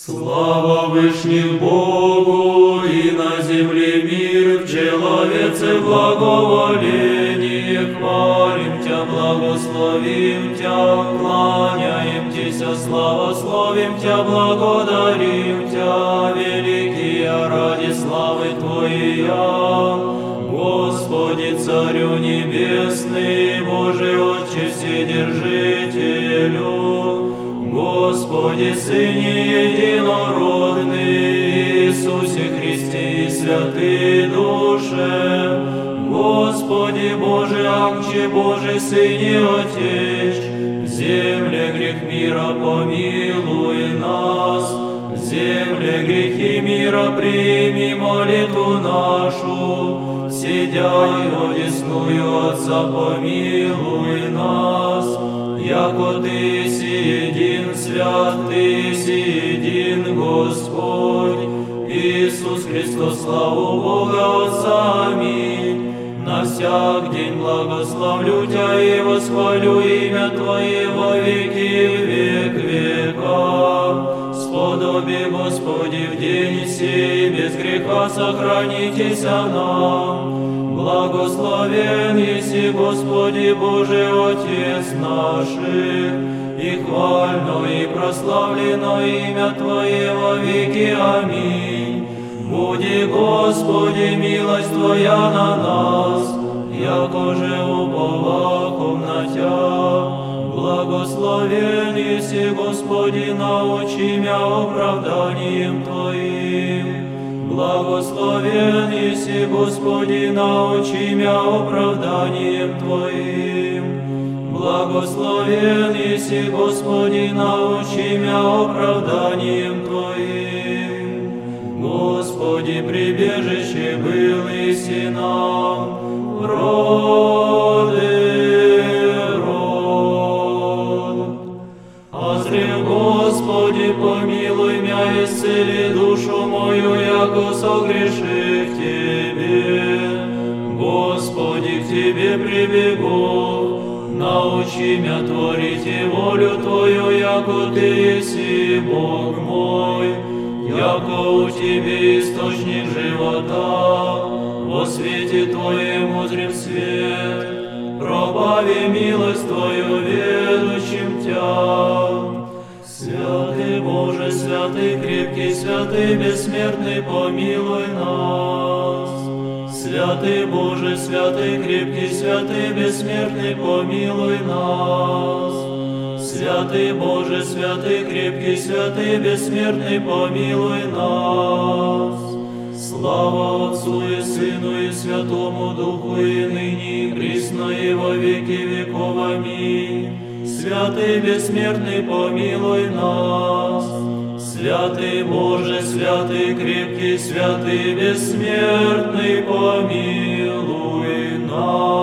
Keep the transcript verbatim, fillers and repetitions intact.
Слава Вышних Богу, и на земле мир, в человеце благоволение. Хвалим Тя, благословим Тя, кланяем Тися, славословим Тя, благодарим Тя, великие ради славы Твоя. Господи, Царю Небесный, Божий Отче Вседержителю, Господи, Сыне Единородный, Иисусе Христе и Святый Душе, Господи, Боже, Акче Божий, Сыне Отеч, в земле грех мира помилуй нас, в земле грехи мира прими молитву нашу, сидя одесную Отца помилуй нас, яко Ты сиедин свят, Ты сиедин Господь, Иисус Христос, славу Бога Отца, аминь. На всяк день благословлю Тя и восхвалю имя Твое во веки век века. Сподоби, Господи, в день сей без греха сохранитеся нам. Благословен еси, Господи, Божий Отец наших, и хвально и прославлено имя Твое во веки. Аминь. Буди, Господи, милость Твоя на нас, яко же уповахом на Тя. Благословен еси, Господи, научи мя оправданием Твоим. Благословен еси, Господи, научи мя оправданием Твоим. Благословен еси, Господи, научи мя оправданием Твоим. Господи, прибежище был еси нам в роды род. Озри, Господи, помилуй мя, исцели душу мою, яко согрешив Тебе. Господи, к Тебе прибегу, научи мя творить и волю Твою, яко Ты еси Бог мой, яко у Тебе источник живота, во свете Твоем узрим свет, пробави милость Твою ведущим Тя. Святый Боже, святый крепкий, святый бессмертный, помилуй нас. Святый Боже, святый крепкий, святый бессмертный, помилуй нас. Святый Боже, святый крепкий, святый бессмертный, помилуй нас. Слава Отцу и Сыну и Святому Духу, и ныне, и присно, и во веки веков. Аминь. Святый бессмертный, помилуй нас. Святый Боже, святый крепкий, святый бессмертный, помилуй нас.